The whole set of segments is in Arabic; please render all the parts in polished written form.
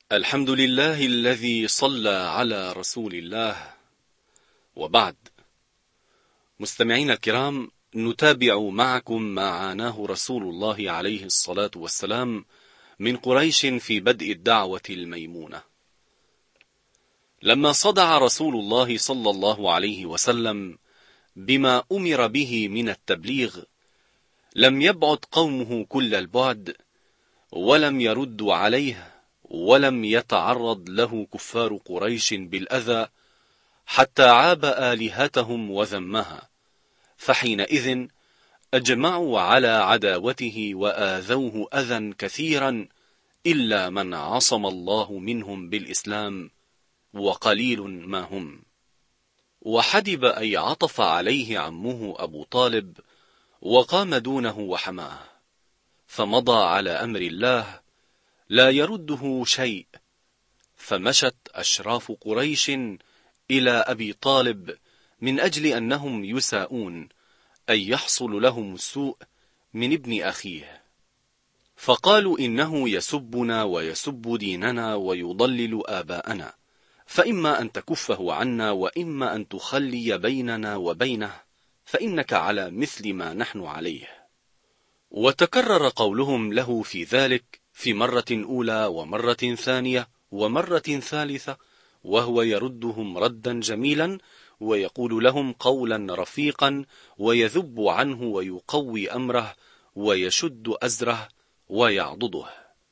الحمد لله الذي صلى على رسول الله، وبعد. مستمعين الكرام، نتابع معكم ما عاناه رسول الله عليه الصلاة والسلام من قريش في بدء الدعوة الميمونة. لما صدع رسول الله صلى الله عليه وسلم بما أمر به من التبليغ، لم يبعد قومه كل البعد، ولم يردوا عليه، ولم يتعرض له كفار قريش بالأذى حتى عاب آلهتهم وذمها، فحينئذ أجمعوا على عداوته وآذوه أذى كثيرا، إلا من عصم الله منهم بالإسلام، وقليل ما هم. وحدب أي عطف عليه عمه أبو طالب، وقام دونه وحماه، فمضى على أمر الله لا يرده شيء. فمشت أشراف قريش إلى أبي طالب من أجل أنهم يساءون، أي يحصل لهم السوء من ابن أخيه، فقالوا إنه يسبنا ويسب ديننا ويضلل آباءنا، فإما أن تكفه عنا وإما أن تخلي بيننا وبينه، فإنك على مثل ما نحن عليه. وتكرر قولهم له في ذلك في مرة أولى ومرة ثانية ومرة ثالثة، وهو يردهم ردا جميلا، ويقول لهم قولا رفيقا، ويذب عنه ويقوي أمره، ويشد أزره ويعضده.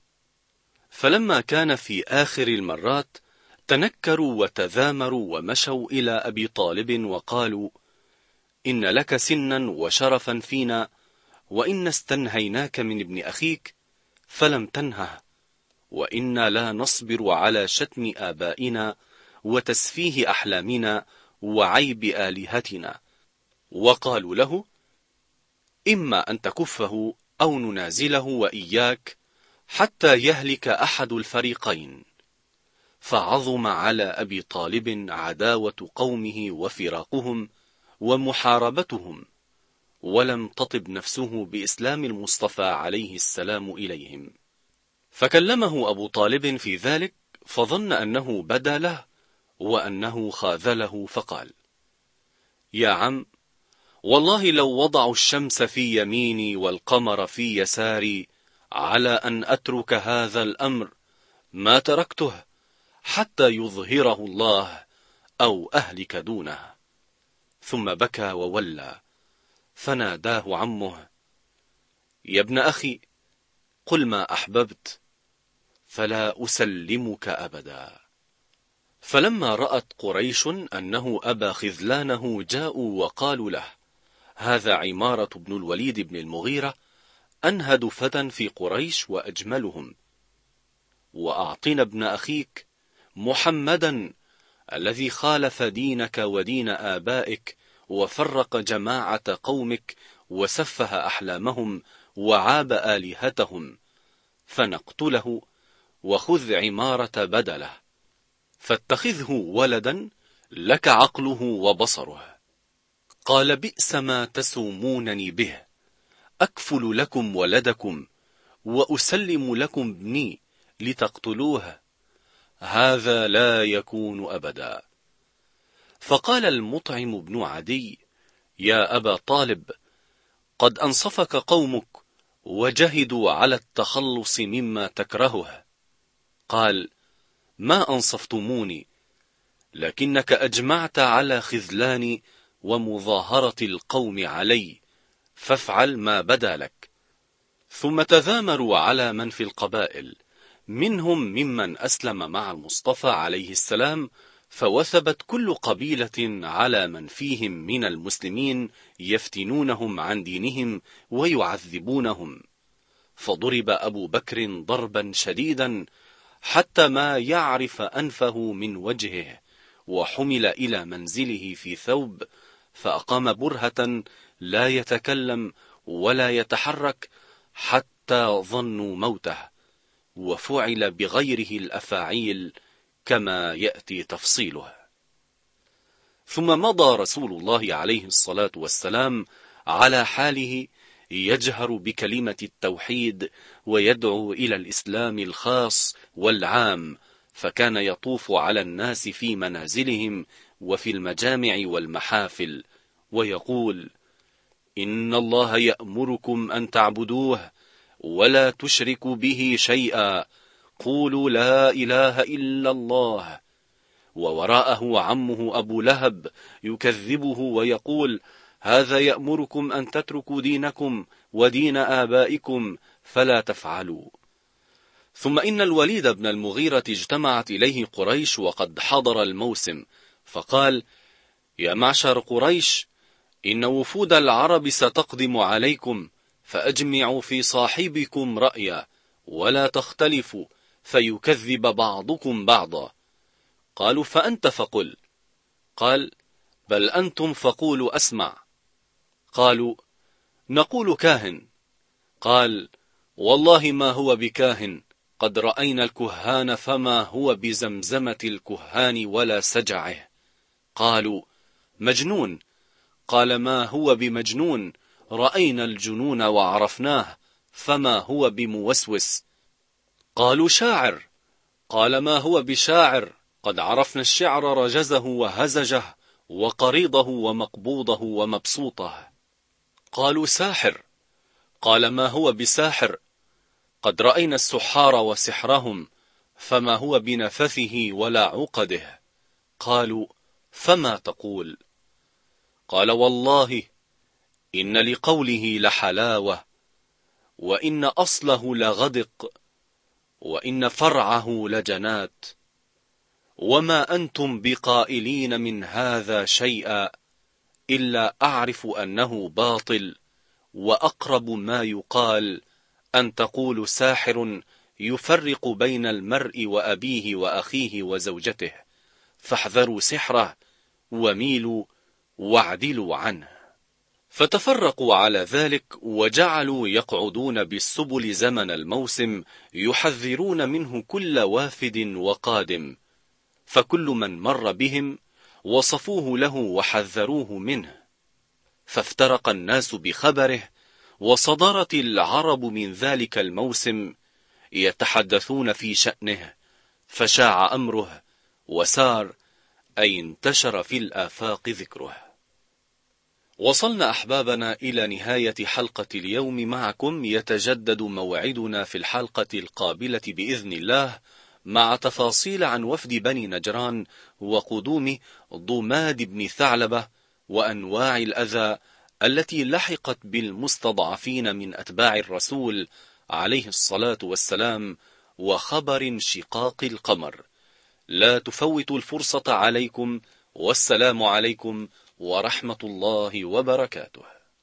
فلما كان في آخر المرات، تنكروا وتذامروا ومشوا إلى أبي طالب وقالوا: إن لك سنا وشرفا فينا، وإن استنهيناك من ابن أخيك فلم تنهه، وإنا لا نصبر على شتم آبائنا وتسفيه أحلامنا وعيب آلهتنا. وقالوا له: إما أن تكفه أو ننازله وإياك حتى يهلك أحد الفريقين. فعظم على أبي طالب عداوة قومه وفراقهم ومحاربتهم، ولم تطب نفسه بإسلام المصطفى عليه السلام إليهم. فكلمه أبو طالب في ذلك، فظن أنه بدا له وأنه خاذله، فقال: يا عم، والله لو وضعوا الشمس في يميني والقمر في يساري على أن أترك هذا الأمر ما تركته حتى يظهره الله أو أهلك دونه. ثم بكى وولى، فناداه عمه: يا ابن أخي، قل ما أحببت، فلا أسلمك أبدا. فلما رأت قريش أنه أبى خذلانه، جاءوا وقالوا له: هذا عمارة بن الوليد بن المغيرة، أنهد فتى في قريش وأجملهم، وأعطنا ابن أخيك محمدا الذي خالف دينك ودين آبائك، وفرق جماعة قومك، وسفه أحلامهم، وعاب آلهتهم، فنقتله وخذ عمارة بدله، فاتخذه ولدا لك عقله وبصره. قال: بئس ما تسومونني به، أكفل لكم ولدكم وأسلم لكم ابني لتقتلوه، هذا لا يكون أبدا. فقال المطعم بن عدي: يا أبا طالب، قد أنصفك قومك وجهدوا على التخلص مما تكرهه. قال: ما أنصفتموني، لكنك أجمعت على خذلاني ومظاهرة القوم علي، فافعل ما بدا لك. ثم تذامروا على من في القبائل، منهم ممن أسلم مع المصطفى عليه السلام، فوثبت كل قبيلة على من فيهم من المسلمين، يفتنونهم عن دينهم ويعذبونهم. فضرب أبو بكر ضربا شديدا حتى ما يعرف أنفه من وجهه، وحمل إلى منزله في ثوب، فأقام برهة لا يتكلم ولا يتحرك حتى ظنوا موته، وفعل بغيره الأفاعيل كما يأتي تفصيله. ثم مضى رسول الله عليه الصلاة والسلام على حاله، يجهر بكلمة التوحيد، ويدعو إلى الإسلام الخاص والعام، فكان يطوف على الناس في منازلهم وفي المجامع والمحافل ويقول: إن الله يأمركم أن تعبدوه ولا تشركوا به شيئا، قولوا لا إله إلا الله. ووراءه عمه أبو لهب يكذبه ويقول: هذا يأمركم أن تتركوا دينكم ودين آبائكم فلا تفعلوا. ثم إن الوليد بن المغيرة اجتمعت إليه قريش وقد حضر الموسم، فقال: يا معشر قريش، إن وفود العرب ستقدم عليكم، فأجمعوا في صاحبكم رأيا ولا تختلفوا فيكذب بعضكم بعضا. قالوا: فأنت فقل. قال: بل أنتم فقولوا أسمع. قالوا: نقول كاهن. قال: والله ما هو بكاهن، قد رأينا الكهان فما هو بزمزمة الكهان ولا سجعه. قالوا: مجنون. قال: ما هو بمجنون، رأينا الجنون وعرفناه فما هو بموسوس. قالوا: شاعر. قال: ما هو بشاعر، قد عرفنا الشعر رجزه وهزجه وقريضه ومقبوضه ومبسوطه. قالوا: ساحر. قال: ما هو بساحر، قد رأينا السحار وسحرهم فما هو بنفثه ولا عقده. قالوا: فما تقول؟ قال: والله إن لقوله لحلاوة، وإن أصله لغدق، وإن فرعه لجنات، وما أنتم بقائلين من هذا شيئا إلا أعرف أنه باطل، وأقرب ما يقال أن تقول ساحر يفرق بين المرء وأبيه وأخيه وزوجته، فاحذروا سحره وميلوا واعدلوا عنه. فتفرقوا على ذلك وجعلوا يقعدون بالسبل زمن الموسم يحذرون منه كل وافد وقادم، فكل من مر بهم وصفوه له وحذروه منه، فافترق الناس بخبره، وصدرت العرب من ذلك الموسم يتحدثون في شأنه، فشاع أمره وسار، أي انتشر في الآفاق ذكره. وصلنا أحبابنا إلى نهاية حلقة اليوم معكم. يتجدد موعدنا في الحلقة القابلة بإذن الله مع تفاصيل عن وفد بني نجران وقدوم ضماد بن ثعلبة وأنواع الأذى التي لحقت بالمستضعفين من أتباع الرسول عليه الصلاة والسلام، وخبر انشقاق القمر. لا تفوتوا الفرصة عليكم، والسلام عليكم ورحمة الله وبركاته.